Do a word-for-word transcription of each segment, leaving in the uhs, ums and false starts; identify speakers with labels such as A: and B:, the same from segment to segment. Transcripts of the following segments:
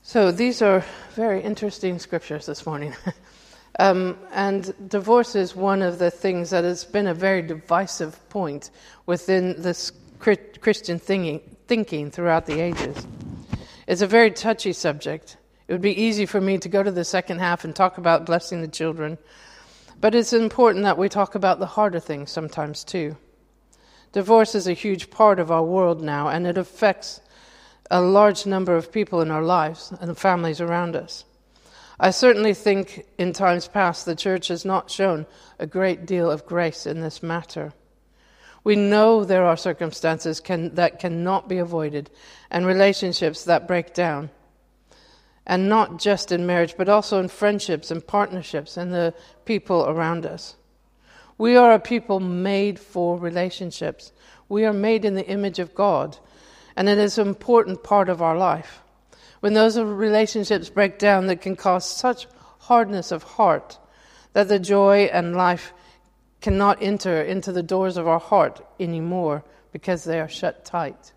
A: So these are very interesting scriptures this morning. um, and divorce is one of the things that has been a very divisive point within this Christian thinking, thinking throughout the ages. It's a very touchy subject. It would be easy for me to go to the second half and talk about blessing the children, but it's important that we talk about the harder things sometimes too. Divorce is a huge part of our world now, and it affects a large number of people in our lives and the families around us. I certainly think in times past the church has not shown a great deal of grace in this matter. We know there are circumstances can, that cannot be avoided and relationships that break down. And not just in marriage, but also in friendships and partnerships and the people around us. We are a people made for relationships. We are made in the image of God, and it is an important part of our life. When those relationships break down, that can cause such hardness of heart that the joy and life cannot enter into the doors of our heart anymore because they are shut tight.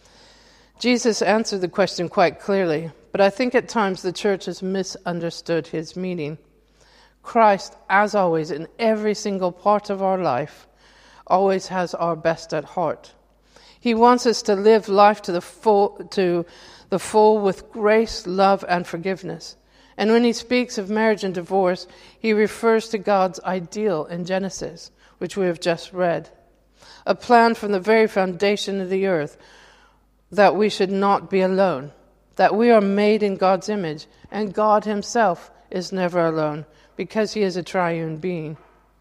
A: Jesus answered the question quite clearly, but I think at times the church has misunderstood his meaning. Christ, as always, in every single part of our life, always has our best at heart. He wants us to live life to the full, to the full with grace, love, and forgiveness. And when he speaks of marriage and divorce, he refers to God's ideal in Genesis, which we have just read. A plan from the very foundation of the earth that we should not be alone, that we are made in God's image, and God himself is never alone because he is a triune being.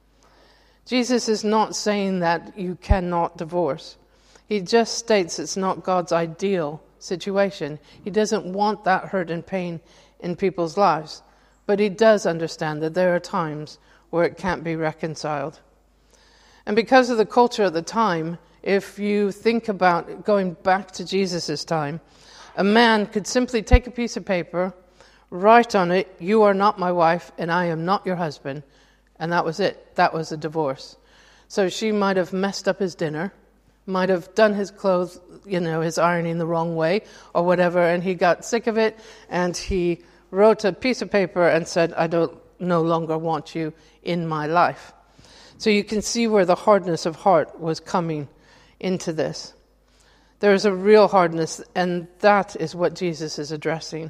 A: Jesus is not saying that you cannot divorce. He just states it's not God's ideal situation. He doesn't want that hurt and pain in people's lives, but he does understand that there are times where it can't be reconciled. And because of the culture at the time, if you think about going back to Jesus' time, a man could simply take a piece of paper, write on it, "You are not my wife and I am not your husband," and that was it. That was a divorce. So she might have messed up his dinner, might have done his clothes, you know, his ironing the wrong way or whatever, and he got sick of it, and he wrote a piece of paper and said, "I don't no longer want you in my life." So you can see where the hardness of heart was coming into this. There is a real hardness, and that is what Jesus is addressing.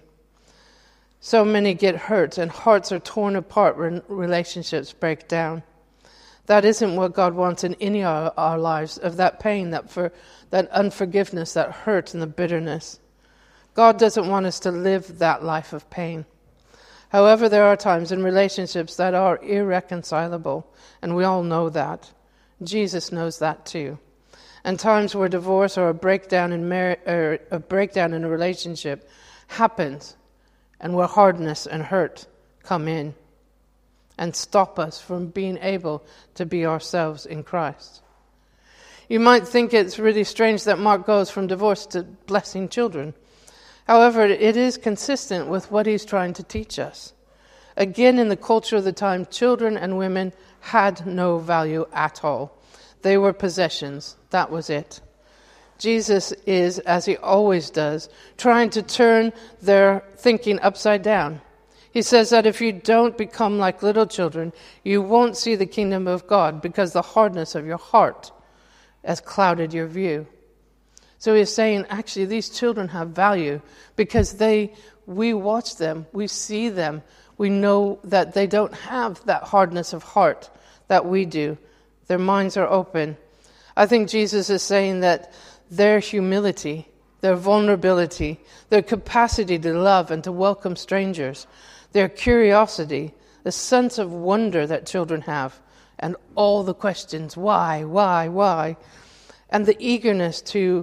A: So many get hurt, and hearts are torn apart when relationships break down. That isn't what God wants in any of our lives, of that pain, that for that unforgiveness, that hurt and the bitterness. God doesn't want us to live that life of pain. However, there are times in relationships that are irreconcilable, and we all know that. Jesus knows that too. And times where divorce or a breakdown in mar- or a breakdown in a relationship happens, and where hardness and hurt come in and stop us from being able to be ourselves in Christ. You might think it's really strange that Mark goes from divorce to blessing children. However, it is consistent with what he's trying to teach us. Again, in the culture of the time, children and women had no value at all. They were possessions. That was it. Jesus is, as he always does, trying to turn their thinking upside down. He says that if you don't become like little children, you won't see the kingdom of God because the hardness of your heart has clouded your view. So he's saying, actually, these children have value because they, we watch them, we see them, we know that they don't have that hardness of heart that we do. Their minds are open. I think Jesus is saying that their humility, their vulnerability, their capacity to love and to welcome strangers, their curiosity, the sense of wonder that children have, and all the questions, why, why, why, and the eagerness to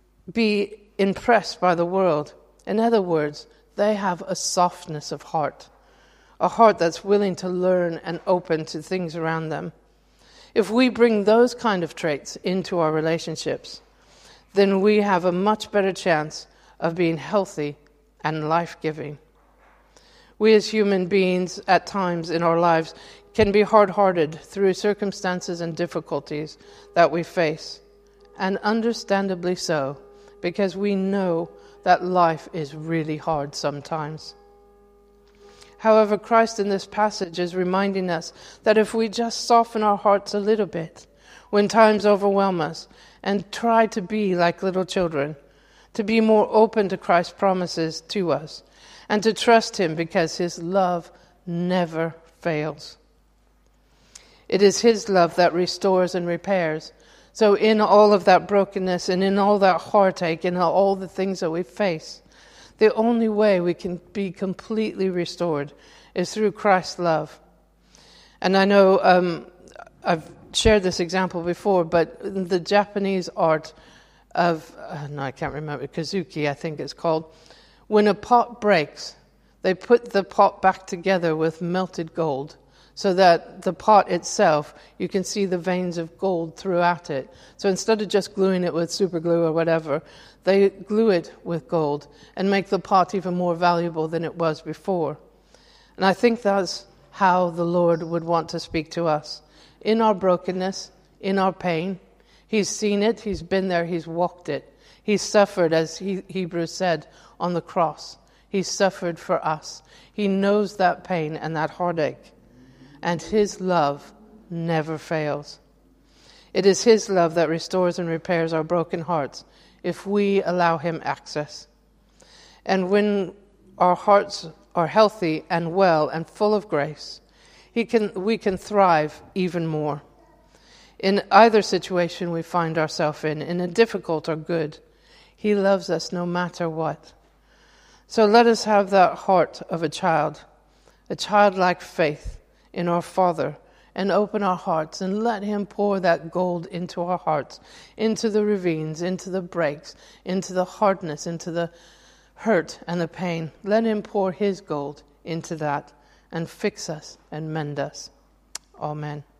A: be impressed by the world. In other words, they have a softness of heart, a heart that's willing to learn and open to things around them. If we bring those kind of traits into our relationships, then we have a much better chance of being healthy and life-giving. We as human beings at times in our lives can be hard-hearted through circumstances and difficulties that we face, and understandably so, because we know that life is really hard sometimes. However, Christ in this passage is reminding us that if we just soften our hearts a little bit when times overwhelm us and try to be like little children, to be more open to Christ's promises to us, and to trust him because his love never fails. It is his love that restores and repairs. So in all of that brokenness and in all that heartache and all the things that we face, the only way we can be completely restored is through Christ's love. And I know um, I've shared this example before, but the Japanese art of, uh, no, I can't remember, Kazuki, I think it's called. When a pot breaks, they put the pot back together with melted gold so that the pot itself, you can see the veins of gold throughout it. So instead of just gluing it with super glue or whatever, they glue it with gold and make the pot even more valuable than it was before. And I think that's how the Lord would want to speak to us. In our brokenness, in our pain, he's seen it, he's been there, he's walked it. He's suffered, as he, Hebrews said, on the cross. He suffered for us. He knows that pain and that heartache. And his love never fails. It is his love that restores and repairs our broken hearts if we allow him access. And when our hearts are healthy and well and full of grace, he can, we can thrive even more. In either situation we find ourselves in, in a difficult or good, he loves us no matter what. So let us have that heart of a child, a childlike faith in our Father, and open our hearts and let him pour that gold into our hearts, into the ravines, into the breaks, into the hardness, into the hurt and the pain. Let him pour his gold into that and fix us and mend us. Amen.